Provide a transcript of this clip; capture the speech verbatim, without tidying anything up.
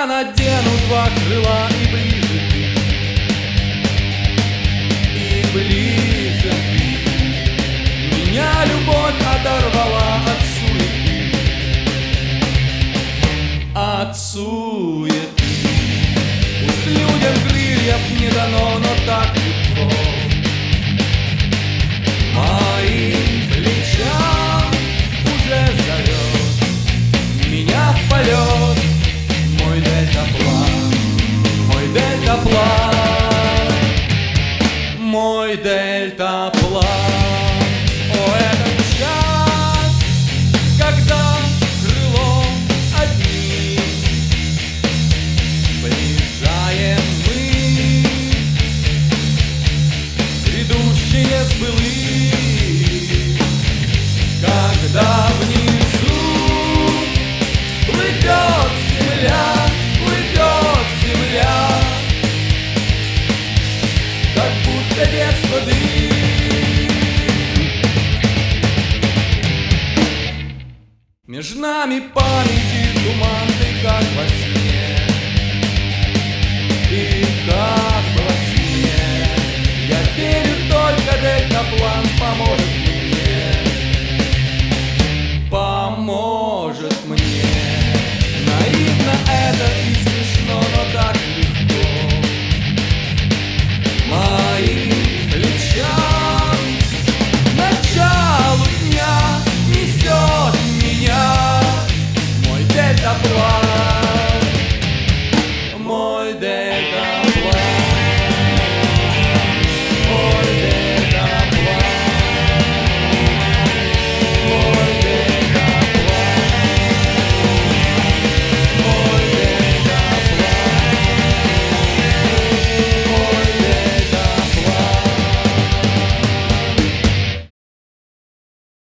я надену два крыла и ближе ты, и ближе ты. Меня любовь оторвала от суеты, от суеты. Пусть людям крыльев не дано, но так легко моим плечам уже зовет меня в полет мой дельтаплан, мой дельтаплан, мой дельтаплан. О, этот час, когда крылом одни приезжаем мы, грядущие сбылись, когда внизу плывет земля, плывет земля, как будто без воды. Между нами памяти туман, ты как во сне, и как